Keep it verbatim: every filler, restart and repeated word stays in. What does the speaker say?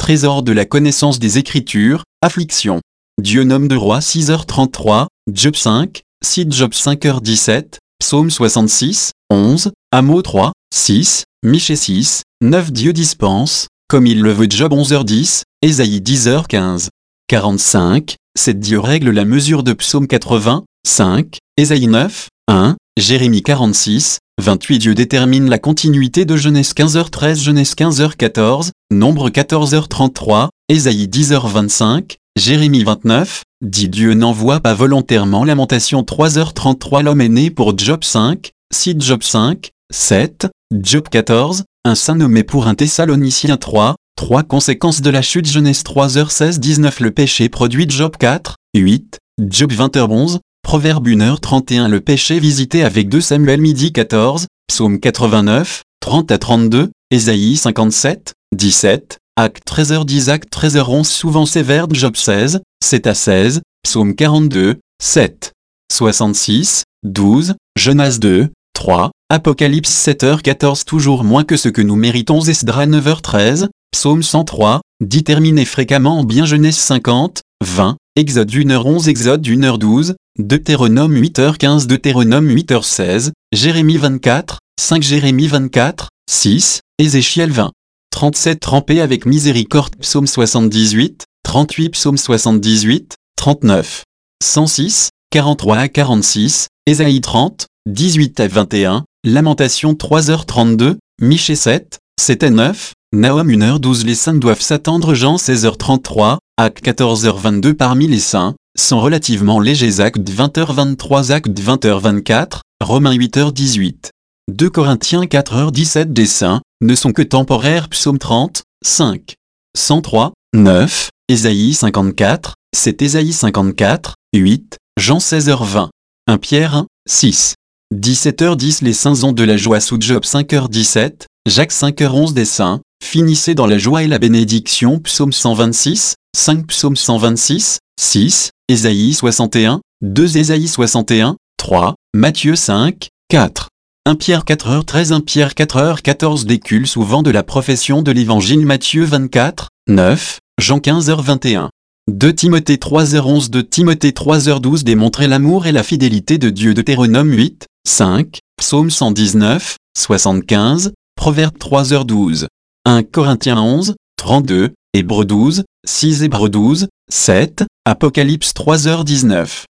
trésor de la connaissance des Écritures, affliction. Dieu nomme de roi six heures trente-trois, Job cinq, six Job cinq heures dix-sept, Psaume soixante-six, onze, Amos trois, six, Michée six, neuf Dieu dispense, comme il le veut Job onze heures dix, Ésaïe dix heures quinze. quarante-cinq, sept Dieu règle la mesure de Psaume quatre-vingts, cinq, Ésaïe neuf, un, Jérémie quarante-six, vingt-huit Dieu détermine la continuité de Genèse quinze heures treize Genèse quinze heures quatorze, Nombre quatorze heures trente-trois, Ésaïe dix heures vingt-cinq, Jérémie vingt-neuf, dit Dieu n'envoie pas volontairement Lamentation trois heures trente-trois L'homme est né pour Job cinq, six Job cinq, sept, Job quatorze, un saint nommé pour un Thessalonicien trois, trois Conséquences de la chute Genèse trois heures seize dix-neuf Le péché produit Job quatre, huit, Job vingt heures onze, Proverbe une heure trente et un Le péché visité avec deux Samuel midi quatorze, Psaume quatre-vingt-neuf, trente à trente-deux, Ésaïe cinquante-sept, dix-sept, Actes treize heures dix Actes treize heures onze Souvent sévère Job seize, sept à seize, Psaume quarante-deux, sept, soixante-six, douze, Jonas deux, trois, Apocalypse sept heures quatorze Toujours moins que ce que nous méritons Esdras neuf heures treize, Psaume cent trois, dit terminer fréquemment en bien Genèse cinquante, vingt, Exode une heure onze Exode une heure douze, Deutéronome huit heures quinze Deutéronome huit heures seize, Jérémie vingt-quatre, cinq Jérémie vingt-quatre, six, Ézéchiel vingt, trente-sept Trempé avec miséricorde Psaume soixante-dix-huit, trente-huit Psaume soixante-dix-huit, trente-neuf, cent six, quarante-trois à quarante-six, Ésaïe trente, dix-huit à vingt et un, Lamentation trois heures trente-deux, Michée sept, sept à neuf, Nahum une heure douze Les saints doivent s'attendre Jean seize heures trente-trois, Actes quatorze heures vingt-deux Parmi les saints, sont relativement légers Actes vingt heures vingt-trois Actes vingt heures vingt-quatre, Romains huit heures dix-huit. deux Corinthiens quatre heures dix-sept Des saints, ne sont que temporaires Psaume trente, cinq, cent trois, neuf, Ésaïe cinquante-quatre, sept Ésaïe cinquante-quatre, huit, Jean seize heures vingt. un Pierre un, six. dix-sept heures dix Les saints ont de la joie sous Job cinq heures dix-sept, Jacques cinq heures onze Des saints, finissez dans la joie et la bénédiction Psaume cent vingt-six, cinq Psaume cent vingt-six, six, Ésaïe soixante et un, deux Ésaïe soixante et un, trois, Matthieu cinq, quatre. un Pierre quatre heures treize un Pierre quatre heures quatorze Décule souvent de la profession de l'Évangile Matthieu vingt-quatre, neuf, Jean quinze heures vingt et un. deux Timothée trois heures onze deux Timothée trois heures douze Démontrer l'amour et la fidélité de Dieu Deutéronome huit, cinq, Psaume cent dix-neuf, soixante-quinze, Proverbe trois heures douze. un Corinthiens onze, trente-deux, Hébreux douze, six Hébreux douze, sept, Apocalypse trois heures dix-neuf.